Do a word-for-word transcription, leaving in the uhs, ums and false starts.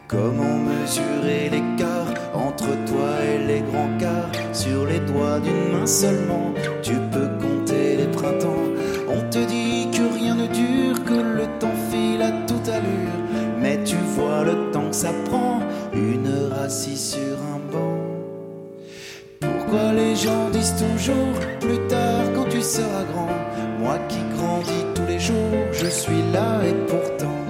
Comment mesurer l'écart entre toi et les grands quarts? Sur les doigts d'une main seulement, tu peux compter les printemps. On te dit que rien ne dure, que le temps file à toute allure. Mais tu vois le temps que ça prend, une heure assis sur un banc. Pourquoi les gens disent toujours plus tard quand tu seras grand? Moi qui grandis tous les jours, je suis là et pourtant